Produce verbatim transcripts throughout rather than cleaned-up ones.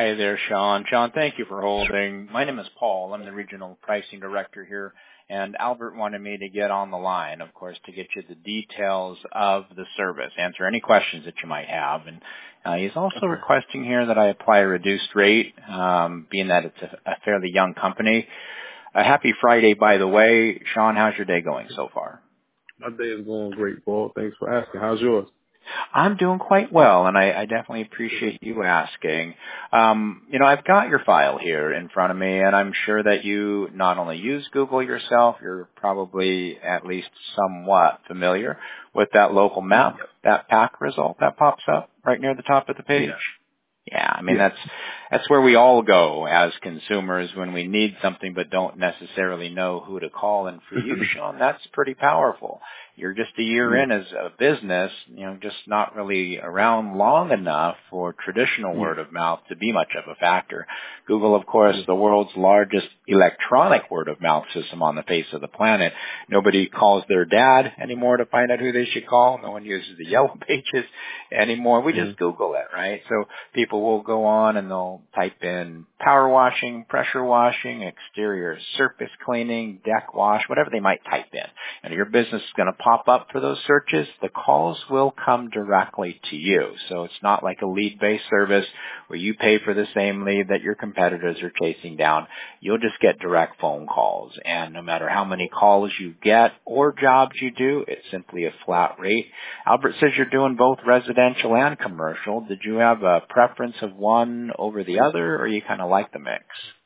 Hi there, Sean. Sean, thank you for holding. My name is Paul. I'm the Regional Pricing Director here, and Albert wanted me to get on the line, of course, to get you the details of the service, answer any questions that you might have. And uh, he's also Okay. requesting here that I apply a reduced rate, um, being that it's a, a fairly young company. A happy Friday, by the way. Sean, how's your day going so far? My day is going great, Paul. Thanks for asking. How's yours? I'm doing quite well, and I, I definitely appreciate you asking. Um, you know, I've got your file here in front of me, and I'm sure that you not only use Google yourself, you're probably at least somewhat familiar with that local map, Yep. that pack result that pops up right near the top of the page. Yeah. Yeah, I mean, Yeah. that's that's where we all go as consumers when we need something but don't necessarily know who to call. And for you, Sean, that's pretty powerful. You're just a year Yeah. in as a business, you know, just not really around long enough for traditional Yeah. word of mouth to be much of a factor. Google, of course, Yeah. the world's largest electronic word of mouth system on the face of the planet. Nobody calls their dad anymore to find out who they should call. No one uses the yellow pages anymore. We Mm-hmm. just Google it, right? So people will go on and they'll type in power washing, pressure washing, exterior surface cleaning, deck wash, whatever they might type in. And your business is going to pop up for those searches. The calls will come directly to you. So it's not like a lead-based service where you pay for the same lead that your competitors are chasing down. You'll just get direct phone calls. And no matter how many calls you get or jobs you do, it's simply a flat rate. Albert says you're doing both residential and commercial. Did you have a preference of one over the other, or you kind of like the mix?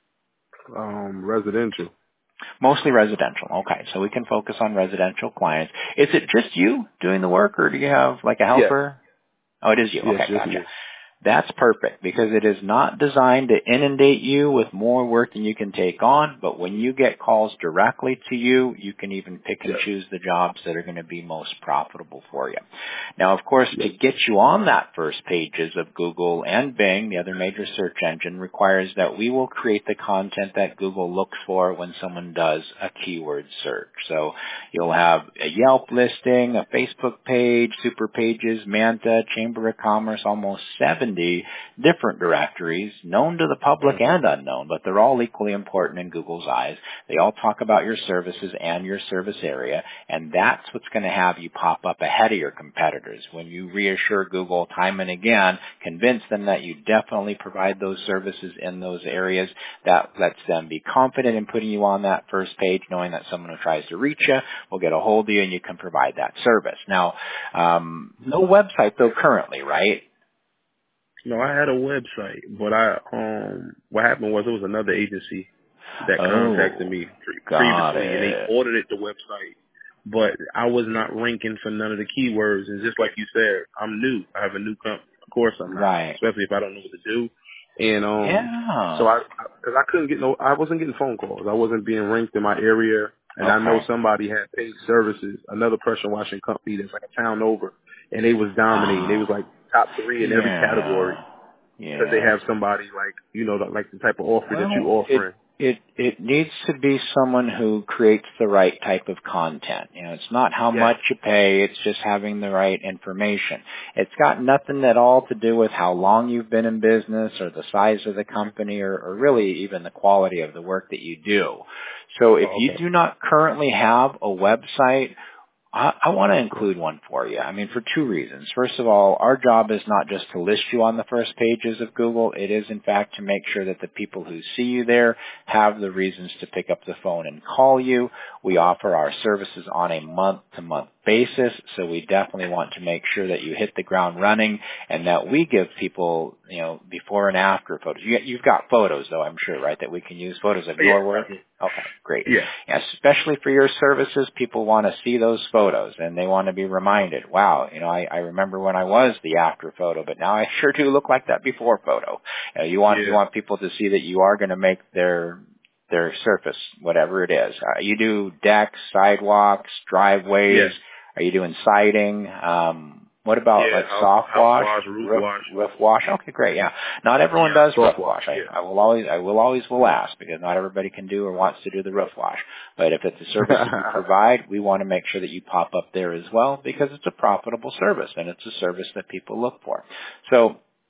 Um, residential. Mostly residential. Okay, so we can focus on residential clients. Is it just you doing the work, or do you have like a Yes. helper? Oh, it is you. Yes, Okay, just gotcha. me. That's perfect because it is not designed to inundate you with more work than you can take on, but when you get calls directly to you, you can even pick and Yes. choose the jobs that are going to be most profitable for you. Now, of course, to Yes. get you on that first pages of Google and Bing, the other major search engine, requires that we will create the content that Google looks for when someone does a keyword search. So you'll have a Yelp listing, a Facebook page, Super Pages, Manta, Chamber of Commerce, almost seventy different directories known to the public and unknown, but they're all equally important in Google's eyes. They all talk about your services and your service area, and that's what's going to have you pop up ahead of your competitors. When you reassure Google time and again, convince them that you definitely provide those services in those areas, that lets them be confident in putting you on that first page, knowing that someone who tries to reach you will get a hold of you and you can provide that service. Now, um, no website though currently, right? No, I had a website, but I um, what happened was it was another agency that contacted Oh, me pre- got previously, and they it. audited the website, but I was not ranking for none of the keywords. And just like you said, I'm new. I have a new company. Of course, I'm not, Right. especially if I don't know what to do. And um, so Yeah. I, because I couldn't get no, I wasn't getting phone calls. I wasn't being ranked in my area, and I know Okay. somebody had paid services, another pressure washing company that's like a town over, and they was dominating. They was Oh, like top three in every category yeah. because they Yeah. have somebody like, you know, like the type of offer that you Well, it offering. it it needs to be someone who creates the right type of content. You know, it's not how Yes. much you pay, it's just having the right information. It's got nothing at all to do with how long you've been in business or the size of the company or, or really even the quality of the work that you do. So if Oh, you okay. do not currently have a website, I, I want to include one for you. I mean, for two reasons. First of all, our job is not just to list you on the first pages of Google. It is, in fact, to make sure that the people who see you there have the reasons to pick up the phone and call you. We offer our services on a month-to-month basis, so we definitely want to make sure that you hit the ground running and that we give people, you know, before and after photos. You, you've got photos, though, I'm sure, right, that we can use photos of Yes, your work? I do. Okay, great. Yes. Yeah, especially for your services, people want to see those photos and they want to be reminded, wow, you know, I, I remember when I was the after photo, but now I sure do look like that before photo. You know, you want, you Yeah. want people to see that you are going to make their, their surface, whatever it is. Uh, you do decks, sidewalks, driveways. Yes. Are you doing siding? Um, what about Yeah. like House soft house wash, wash, roof roof, wash. roof wash? Okay, great. Yeah. Not everyone Yeah. does roof Soft wash. wash. I, Yeah. I will always, I will always will ask because not everybody can do or wants to do the roof wash. But if it's a service that you provide, we want to make sure that you pop up there as well because it's a profitable service and it's a service that people look for. So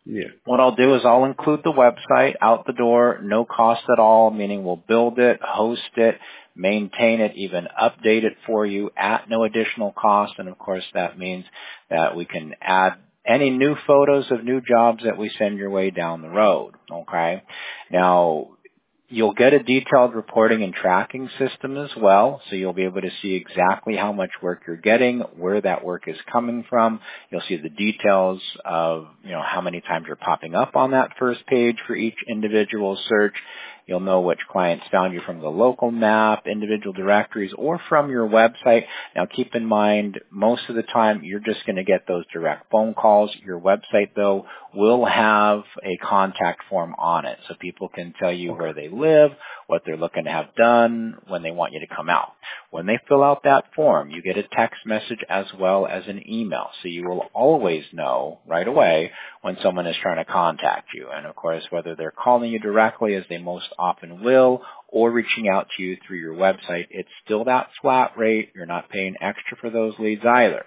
Yeah. What I'll do is I'll include the website out the door, no cost at all, meaning we'll build it, host it, maintain it, even update it for you at no additional cost. And of course that means that we can add any new photos of new jobs that we send your way down the road. Okay. Now, you'll get a detailed reporting and tracking system as well, so you'll be able to see exactly how much work you're getting, where that work is coming from. You'll see the details of, you know, how many times you're popping up on that first page for each individual search. You'll know which clients found you from the local map, individual directories, or from your website. Now keep in mind, most of the time you're just going to get those direct phone calls. Your website, though, will have a contact form on it, so people can tell you where they live, what they're looking to have done, when they want you to come out. When they fill out that form, you get a text message as well as an email, so you will always know right away when someone is trying to contact you. And of course, whether they're calling you directly, as they most often will, or reaching out to you through your website, it's still that flat rate. You're not paying extra for those leads either.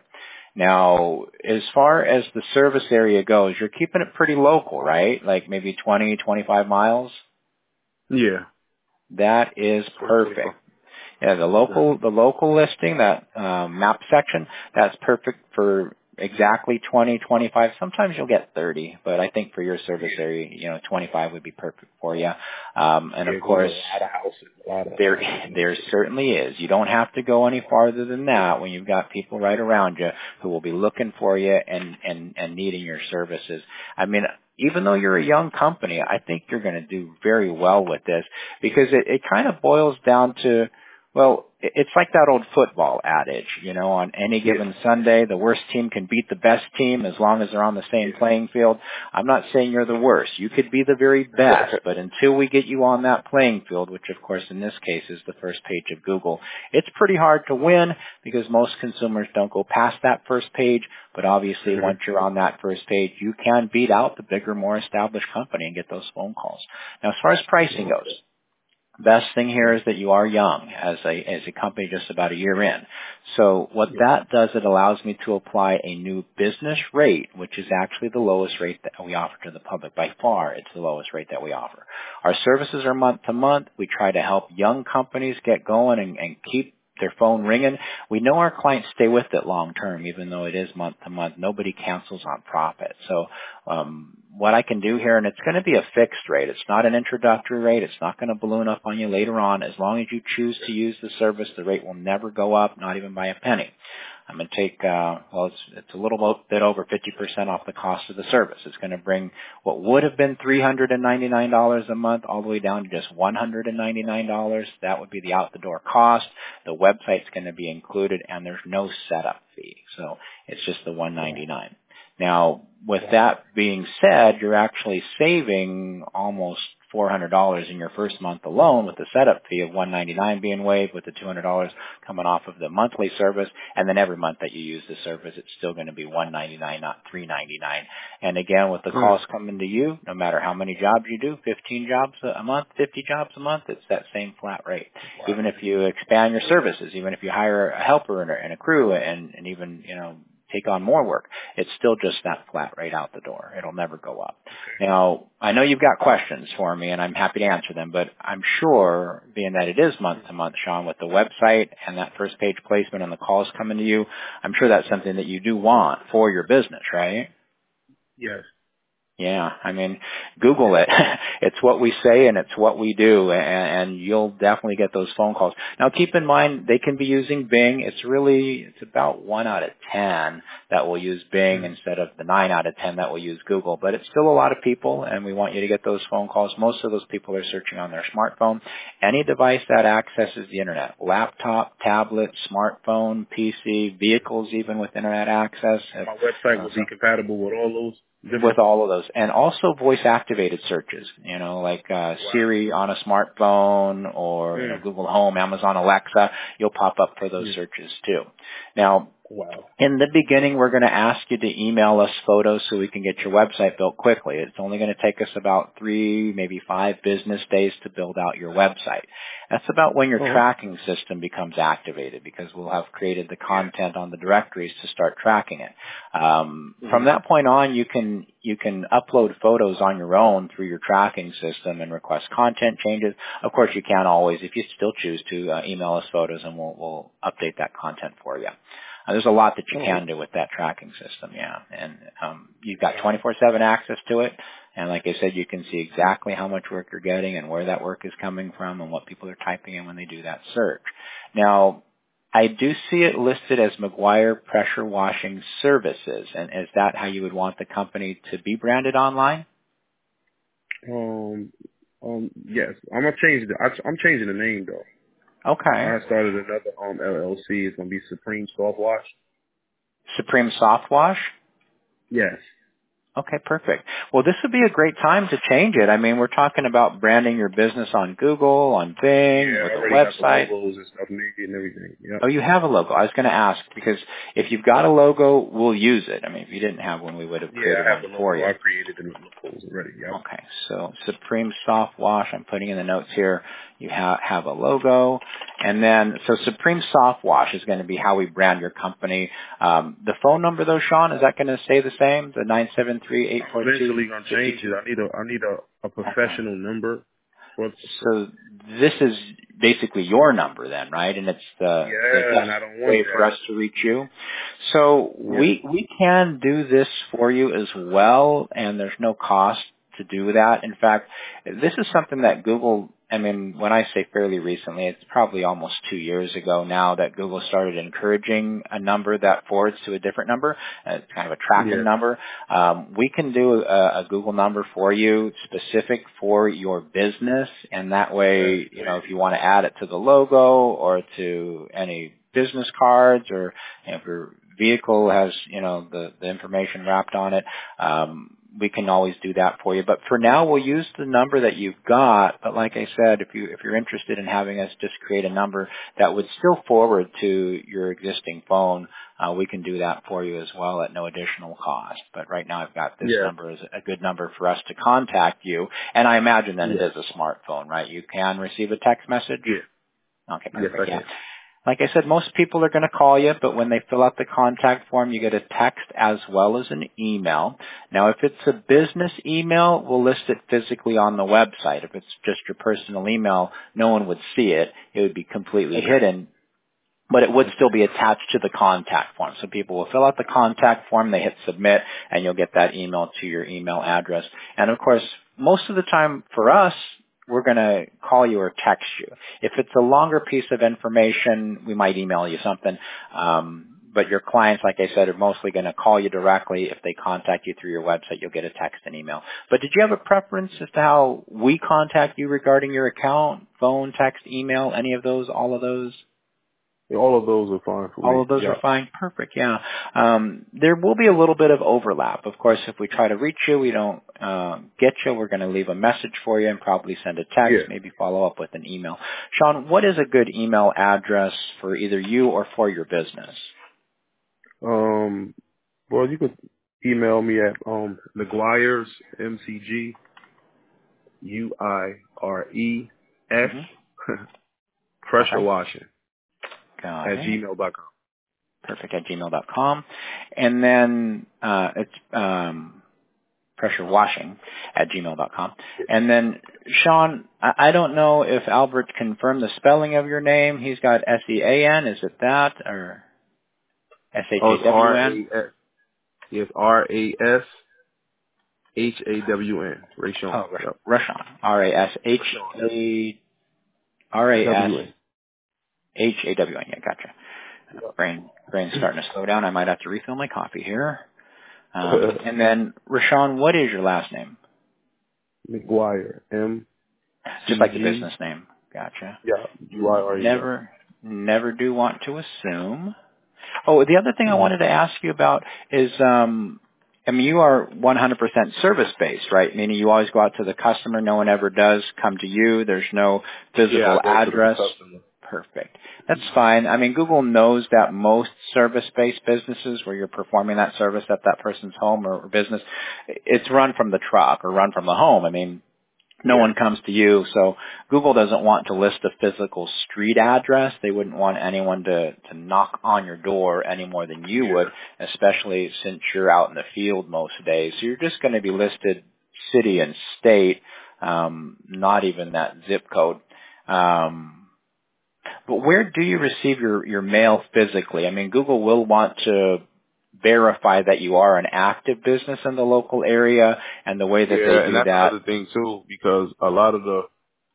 Now, as far as the service area goes, you're keeping it pretty local, right? Like maybe twenty, twenty-five miles? Yeah. That is perfect. Yeah, the local, the local listing, that um, map section, that's perfect for exactly twenty, twenty-five. Sometimes you'll get thirty, but I think for your service area, you know, twenty-five would be perfect for you. Um, and yeah, of course, a lot of houses, a lot of there, houses. there certainly is. You don't have to go any farther than that when you've got people right around you who will be looking for you and, and, and needing your services. I mean, even though you're a young company, I think you're going to do very well with this, because it, it kind of boils down to, well, it's like that old football adage, you know, on any given Yeah. Sunday, the worst team can beat the best team as long as they're on the same Yeah. playing field. I'm not saying you're the worst. You could be the very best, but until we get you on that playing field, which of course in this case is the first page of Google, it's pretty hard to win because most consumers don't go past that first page. But obviously Mm-hmm. once you're on that first page, you can beat out the bigger, more established company and get those phone calls. Now, as far as pricing goes, best thing here is that you are young as a as a company just about a year in. So what that does, it allows me to apply a new business rate, which is actually the lowest rate that we offer to the public. By far, it's the lowest rate that we offer. Our services are month to month. We try to help young companies get going and, and keep their phone ringing. We know our clients stay with it long term, even though it is month to month. Nobody cancels on profit. So um, what I can do here, and it's going to be a fixed rate. It's not an introductory rate. It's not going to balloon up on you later on. As long as you choose to use the service, the rate will never go up, not even by a penny. I'm going to take, uh, well, it's, it's a little bit over fifty percent off the cost of the service. It's going to bring what would have been three hundred ninety-nine dollars a month all the way down to just one hundred ninety-nine dollars. That would be the out-the-door cost. The website's going to be included, and there's no setup fee. So it's just the one hundred ninety-nine dollars. Now, with that being said, you're actually saving almost four hundred dollars in your first month alone, with the setup fee of one hundred ninety-nine dollars being waived, with the two hundred dollars coming off of the monthly service. And then every month that you use the service, it's still going to be one hundred ninety-nine dollars, not three hundred ninety-nine dollars. And again, with the calls coming to you, no matter how many jobs you do, fifteen jobs a month, fifty jobs a month, it's that same flat rate. Wow. Even if you expand your services, even if you hire a helper and a, and a crew, and, and even, you know, take on more work, it's still just that flat rate out the door. It'll never go up. Now, I know you've got questions for me, and I'm happy to answer them, but I'm sure, being that it is month to month, Sean, with the website and that first page placement and the calls coming to you, I'm sure that's something that you do want for your business, right? Yes. Yeah, I mean, Google it. It's what we say and it's what we do, and, and you'll definitely get those phone calls. Now, keep in mind, they can be using Bing. It's really, it's about one out of ten that will use Bing mm-hmm. instead of the nine out of ten that will use Google. But it's still a lot of people, and we want you to get those phone calls. Most of those people are searching on their smartphone. Any device that accesses the internet, laptop, tablet, smartphone, P C, vehicles even with internet access. My website will be compatible with all those? Different. With all of those, and also voice-activated searches, you know, like uh, wow. Siri on a smartphone, or mm. you know, Google Home, Amazon Alexa, you'll pop up for those mm. searches too. Now, Wow. In the beginning, we're going to ask you to email us photos so we can get your website built quickly. It's only going to take us about three, maybe five business days to build out your website. That's about when your Oh. tracking system becomes activated, because we'll have created the content on the directories to start tracking it. Um, Mm-hmm. From that point on, you can you can upload photos on your own through your tracking system and request content changes. Of course, you can always, if you still choose to, uh, email us photos, and we'll, we'll update that content for you. Uh, there's a lot that you Oh. can do with that tracking system, yeah. And um, you've got twenty-four seven access to it. And like I said, you can see exactly how much work you're getting and where that work is coming from and what people are typing in when they do that search. Now, I do see it listed as McGuire Pressure Washing Services. And is that how you would want the company to be branded online? Um. Um. Yes. I'm gonna change the. I, I'm changing the name though. Okay. I started another um L L C. It's gonna be Supreme Soft Wash. Supreme Soft Wash? Yes. Okay, perfect. Well, this would be a great time to change it. I mean, we're talking about branding your business on Google, on Bing, Yeah, with I a already got the website. logos and stuff made and everything. Yep. Oh, you have a logo. I was going to ask, because if you've got a logo, we'll use it. I mean, if you didn't have one, we would have Yeah, created I have one the for logo. you. I created the logos already. Yep. Okay, so Supreme Soft Wash, I'm putting in the notes here. You ha- have a logo. And then, so Supreme Soft Wash is going to be how we brand your company. Um, the phone number, though, Sean, is that going to stay the same? The nine seven three, eight I'm four two, eventually gonna change it. I need a I need a, a Okay. professional number. For, for, So this is basically your number then, right? And it's the, the yeah, and best I don't want way for that. us to reach you. So Yeah. we, we can do this for you as well, and there's no cost to do that. In fact, this is something that Google, I mean, when I say fairly recently, it's probably almost two years ago now that Google started encouraging a number that forwards to a different number. Uh, it's kind of a tracking Yeah. number. Um, we can do a, a Google number for you specific for your business, and that way, you know, if you want to add it to the logo or to any business cards, or you know, if your vehicle has, you know, the, the information wrapped on it, um, we can always do that for you. But for now, we'll use the number that you've got. But like I said, if you if you're interested in having us just create a number that would still forward to your existing phone, uh, we can do that for you as well at no additional cost. But right now, I've got this Yeah. number as a good number for us to contact you. And I imagine that it Yeah. is a smartphone, right? You can receive a text message. Yeah. Okay, Yes, perfect. I Yeah. can. Like I said, most people are going to call you, but when they fill out the contact form, you get a text as well as an email. Now, if it's a business email, we'll list it physically on the website. If it's just your personal email, no one would see it. It would be completely Okay. hidden, but it would still be attached to the contact form. So people will fill out the contact form, they hit submit, and you'll get that email to your email address. And of course, most of the time for us, we're going to call you or text you. If it's a longer piece of information, we might email you something. Um, but your clients, like I said, are mostly going to call you directly. If they contact you through your website, you'll get a text and email. But did you have a preference as to how we contact you regarding your account? Phone, text, email, any of those, all of those? All of those are fine for All me. of those Yeah. are fine. Perfect. Yeah. Um, there will be a little bit of overlap. Of course, if we try to reach you, we don't uh, get you. We're going to leave a message for you and probably send a text, Yeah. maybe follow up with an email. Sean, what is a good email address for either you or for your business? Um. Well, you could email me at um McGuire's M C G U I R E S Mm-hmm. pressure Okay. washing Got at it. gmail dot com. Perfect at gmail dot com. And then uh, it's um, pressure washing at gmail dot com. And then, Sean, I I don't know if Albert confirmed the spelling of your name. He's got S E A N. Is it that? Or S H Oh, A it's W R N? A S. Yes, R A S H A W N. Rashawn. Oh, Rash- Yep. Rashawn. R A S H Rashawn. A R A S W N. H A W N. Yeah, gotcha. Yep. Brain, brain's starting to slow down. I might have to refill my coffee here. Um, and then, Rashawn, what is your last name? McGuire. M Just C like the G. business name. Gotcha. Yeah. U I R E. Yep. Never, never do want to assume. Oh, the other thing I Mhm. wanted to ask you about is, um, I mean, you are one hundred percent service-based, right? Meaning you always go out to the customer. No one ever does come to you. There's no Yeah, physical I go to the address. customer. Perfect. That's fine. I mean, Google knows that most service-based businesses where you're performing that service at that person's home or, or business, it's run from the truck or run from the home. I mean, no Yeah. one comes to you, so Google doesn't want to list a physical street address. They wouldn't want anyone to, to knock on your door any more than you Yeah. would, especially since you're out in the field most days. So you're just going to be listed city and state, um, not even that zip code. Um, but where do you receive your, your mail physically? I mean, Google will want to verify that you are an active business in the local area, and the way that Yeah, they and do that's that. another thing too, because a lot of the,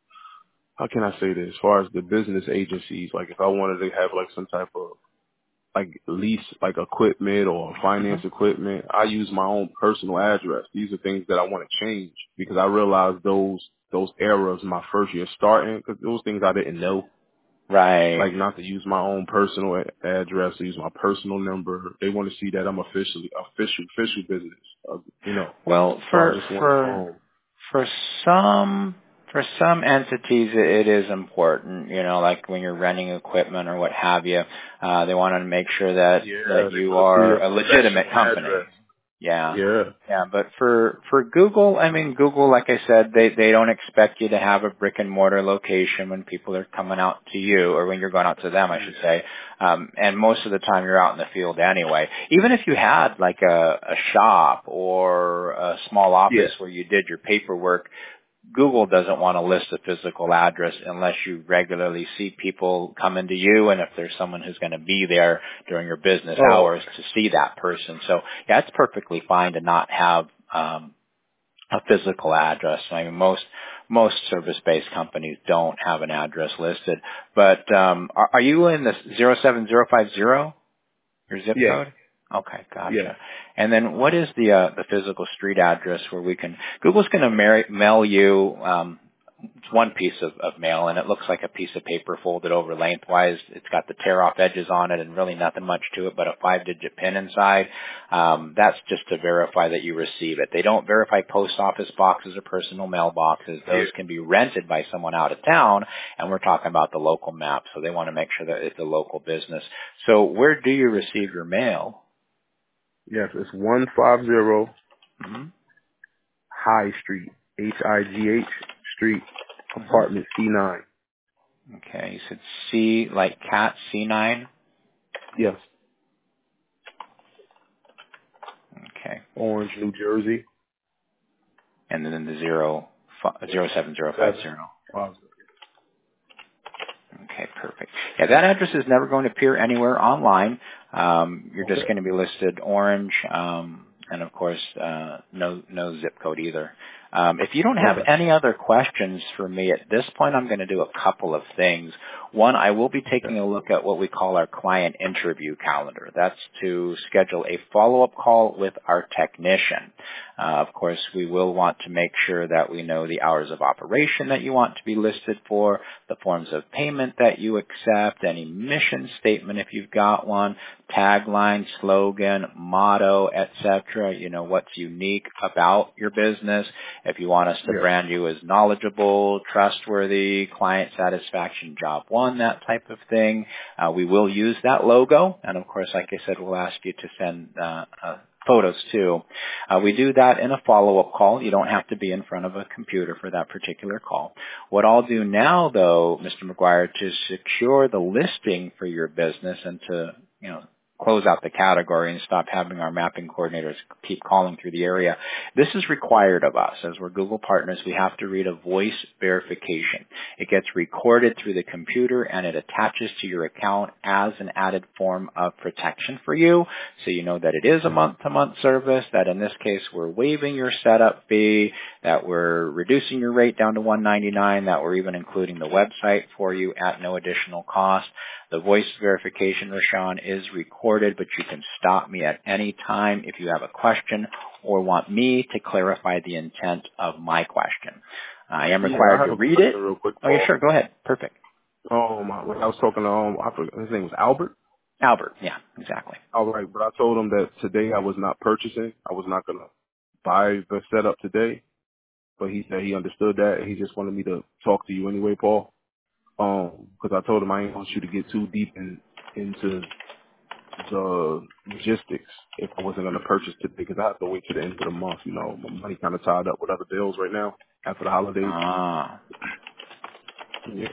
how can I say this, as far as the business agencies, like if I wanted to have like some type of like lease like equipment or finance Mhm. equipment, I use my own personal address. These are things that I want to change because I realized those those errors my first year starting, because those things I didn't know, Right. like not to use my own personal a- address, to use my personal number. They want to see that I'm officially official official business, uh, you know. Well, So I for just wanted, for um, for some for some entities, it it is important. You know, like when you're renting equipment or what have you, uh, they want to make sure that that yeah, they you want to see are a a legitimate professional company. address. Yeah. Yeah. Yeah, but for for Google, I mean, Google, like I said, they they don't expect you to have a brick and mortar location when people are coming out to you, or when you're going out to them, I should say. Um, and most of the time, you're out in the field anyway. Even if you had like a, a shop or a small Yeah. office where you did your paperwork, Google doesn't want to list a physical address unless you regularly see people coming to you, and if there's someone who's going to be there during your business Oh, hours to see that person. So yeah, it's perfectly fine to not have um, a physical address. I mean, most most service-based companies don't have an address listed. But um, are, are you in the zero seven zero five zero? Your zip yeah. code? Okay, Yeah. gotcha. And then what is the uh, the physical street address where we can? Google's going to mar- mail you um, one piece of, of mail, and it looks like a piece of paper folded over lengthwise. It's got the tear-off edges on it, and really nothing much to it, but a five-digit pin inside. Um, that's just to verify that you receive it. They don't verify post office boxes or personal mailboxes. Yeah. Those can be rented by someone out of town, and we're talking about the local map, so they want to make sure that it's a local business. So where do you receive your mail? Yes, it's one five zero hmm High Street, H I G H Street, hmm apartment C nine. Okay, you said C, like cat, C nine? Yes. Okay. Orange, New Jersey. And then the zero, fi- zero seven zero five Seven. zero. Five. Okay, perfect. Yeah, that address is never going to appear anywhere online. Um, you're just Okay. going to be listed orange, um, and of course, uh, no no zip code either. Um, if you don't have Okay. any other questions for me at this point, I'm going to do a couple of things. One, I will be Okay. taking a look at what we call our client interview calendar. That's to schedule a follow-up call with our technician. Uh, of course, we will want to make sure that we know the hours of operation that you want to be listed for, the forms of payment that you accept, any mission statement if you've got one, tagline, slogan, motto, et cetera. You know, what's unique about your business. If you want us to Yeah. brand you as knowledgeable, trustworthy, client satisfaction, job one, that type of thing. Uh, we will use that logo. And of course, like I said, we'll ask you to send uh, uh, photos too. Uh, we do that in a follow-up call. You don't have to be in front of a computer for that particular call. What I'll do now, though, Mister McGuire, to secure the listing for your business and to, you know, close out the category and stop having our mapping coordinators keep calling through the area. This is required of us. As we're Google partners, we have to read a voice verification. It gets recorded through the computer and it attaches to your account as an added form of protection for you. So you know that it is a month-to-month service, that in this case we're waiving your setup fee, that we're reducing your rate down to one ninety-nine, that we're even including the website for you at no additional cost. The voice verification, Rashawn, is recorded, but you can stop me at any time if you have a question or want me to clarify the intent of my question. I am Yeah, I required have to a read it. question real quick, Oh, yeah, Paul. sure. Go ahead. Perfect. Um, I- when I was talking to um, I forgot, his name was Albert. Albert. Yeah, exactly. All right, but I told him that today I was not purchasing. I was not gonna buy the setup today. But he said he understood that. And he just wanted me to talk to you anyway, Paul. Um, because I told him I didn't want you to get too deep in into the logistics if I wasn't going to purchase today, because I have to wait to the end of the month. You know, my money kind of tied up with other bills right now after the holidays. Ah, Yeah.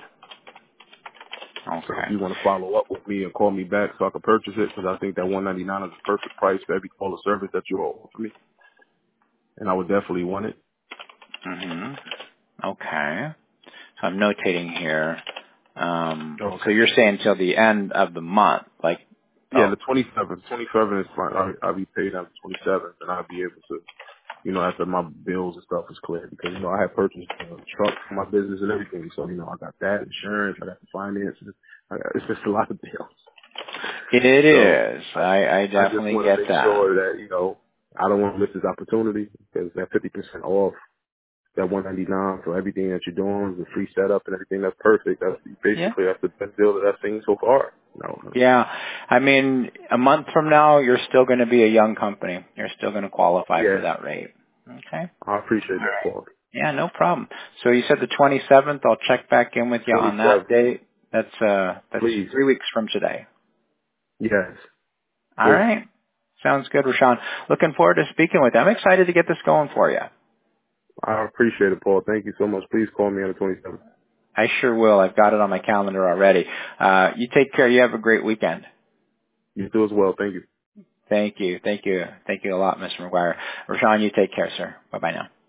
So if okay. you want to follow up with me and call me back so I can purchase it, because I think that one ninety-nine is the perfect price for every call or service that you offer me, and I would definitely want it. Mhm. Okay. So I'm notating here. Um, so Okay. you're saying till the end of the month, like, Yeah, oh, the twenty-seventh. twenty-seventh is fine. I'll, I'll be paid on the twenty-seventh, and I'll be able to, you know, after my bills and stuff is clear, because, you know, I have purchased a truck for my business and everything. So, you know, I got that, insurance, I got the finances. I got, it's just a lot of bills. it So is. I, I, I I just definitely want to get make that. sure that, you know, I don't want to miss this opportunity, because that fifty percent off, that one ninety-nine for everything that you're doing, the free setup and everything, that's perfect. That's Yeah. basically, that's the best deal that I've seen so far. No, Yeah. I mean, a month from now, you're still going to be a young company. You're still going to qualify for yeah, that rate. Okay. I appreciate that, Paul. Yeah, no problem. So you said the twenty-seventh. I'll check back in with you on that twenty-seven, date. That's uh, that's please. three weeks from today. Yes, All please. right. Sounds good, Rashawn. Looking forward to speaking with you. I'm excited to get this going for you. I appreciate it, Paul. Thank you so much. Please call me on the twenty-seventh. I sure will. I've got it on my calendar already. Uh, you take care. You have a great weekend. You do as well. Thank you. Thank you. Thank you. Thank you a lot, Mister McGuire. Rashawn, you take care, sir. Bye-bye now.